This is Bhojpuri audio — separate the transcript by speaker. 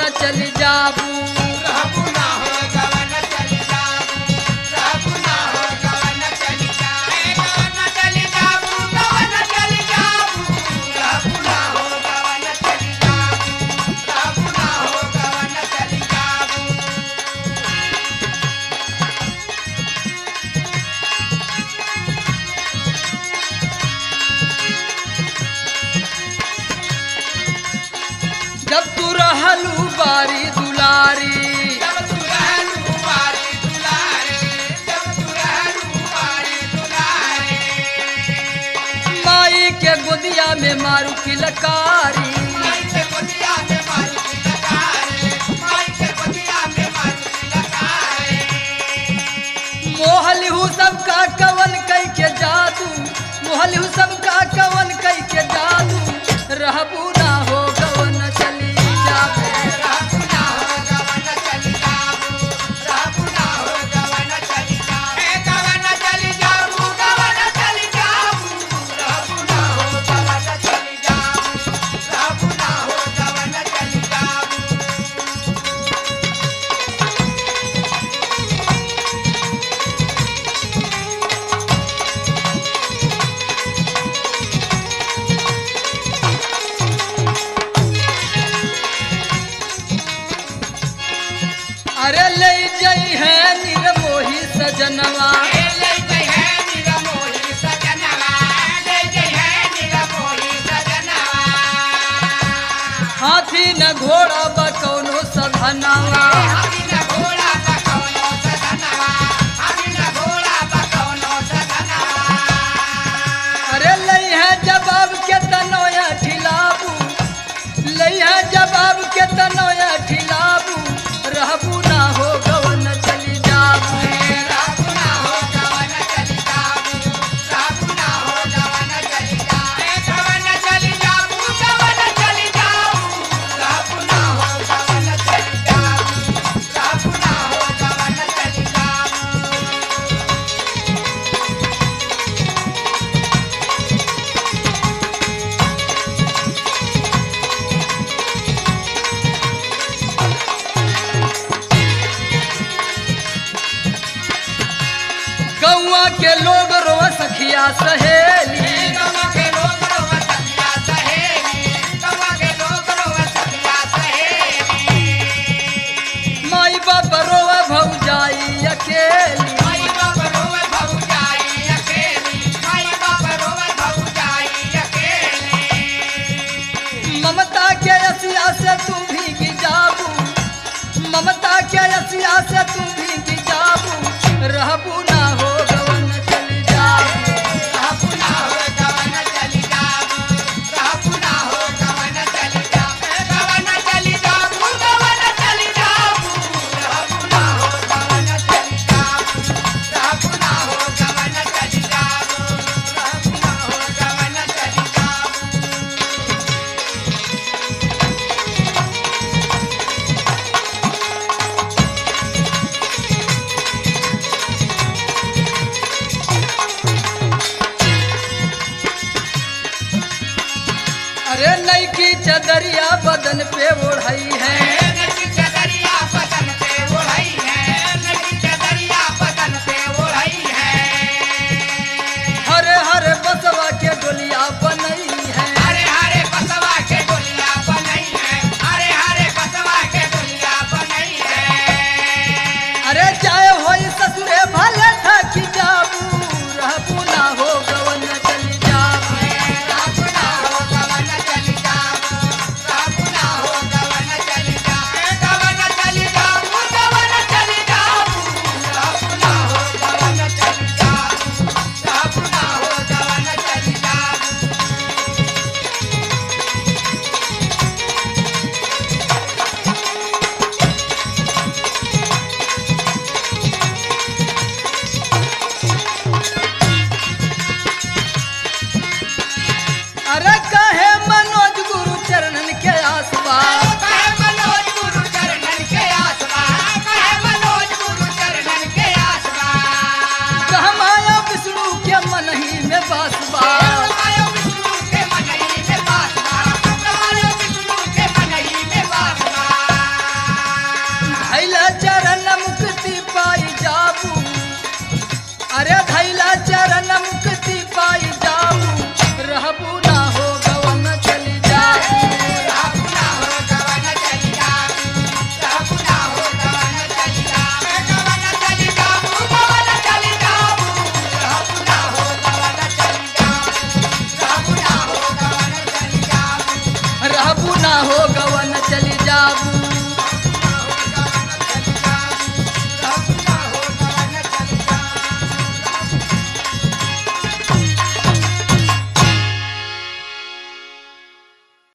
Speaker 1: चली जाबू
Speaker 2: रहबू ना हो गवन चली जाबू रहबू ना हो गवन चली जाबू गवन चली जाबू गवन चली जाबू रहबू ना हो गवन चली जाबू रहबू ना हो गवन चली जाबू
Speaker 1: जब तू रहलू बारी दुलारी
Speaker 2: जब तू रहलू बारी दुलारे जब तू रहलू बारी दुलारे
Speaker 1: माई के गोदिया में मारू किलकारी
Speaker 2: माई के गोदिया में मारू की लकारे माई के गोदिया में मारू की लकारे
Speaker 1: मोहलिहू सबका कवन कई के जादू मोहलिहू सबका कवन कई के जादू रहबू ना हो गवन चली जाबू
Speaker 2: रहबू ना हो गवन चली जाबू रहबू ना हो गवन चली जाबू गवन चली जाबू गवन चली जाबू रहबू ना हो गवन चली जाबू रहबू ना हो गवन चली जाबू
Speaker 1: अरे ले जई है निर्मोही सजनवा
Speaker 2: ले जय है निरमोही सजनवा ले जय है निरमोही सजनवा
Speaker 1: हाथी न घोड़ा बकौनो सधनवा
Speaker 2: हामी न घोड़ा बकौनो सजनवा हामी न घोड़ा बकौनो सजनवा
Speaker 1: अरे लई है जवाब के तनोया ठिलाबू लई है जवाब के तनोया ठिलाबू रहबू ना हो गवन चली जाबू
Speaker 2: रहबू ना हो गवन चली जाबू रहबू ना हो गवन चली जाबू गवन चली जाबू गवन चली जाबू रहबू ना हो गवन चली जाबू रहबू ना हो गवन चली जाबू
Speaker 1: गौआ के लोग रोवा सखिया सहेली
Speaker 2: गवा के लोग रोवा सखिया सहेली गवा के लोग रोवा सखिया सहेली
Speaker 1: माई बाप रोवा भौजाई अकेली
Speaker 2: माई बाप रोवे भौजाई अकेली माई बाप रोवे भौजाई अकेली
Speaker 1: ममता के असिया से तू भीगी जाबू ममता के असिया से तू भीगी जाबू रहबू ना हो गवन चली जाबू
Speaker 2: रहबू ना हो गवन चली जाबू रहबू ना हो गवन चली जाबू गवन चली जाबू गवन चली जाबू रहबू ना हो गवन चली जाबू रहबू ना हो गवन चली जाबू रहबू ना हो गवन चली
Speaker 1: अरे नई की चदरिया बदन पे ओढ़ई है
Speaker 2: नदी चदरिया बदन पे ओढ़ई है नदी चदरिया बदन पे ओढ़ई है
Speaker 1: हर हर बसवा के डोलिया बनई है
Speaker 2: हरे हरे बसवा के डोलिया बनई है हरे हरे बसवा के डोलिया बनई है
Speaker 1: अरे चाहे होई ससुरे भले थकी जाबू रहबू ना हो गवन चली जाबू
Speaker 2: रहबू ना हो गवन चली जाबू रहबू ना हो गवन चली
Speaker 1: हो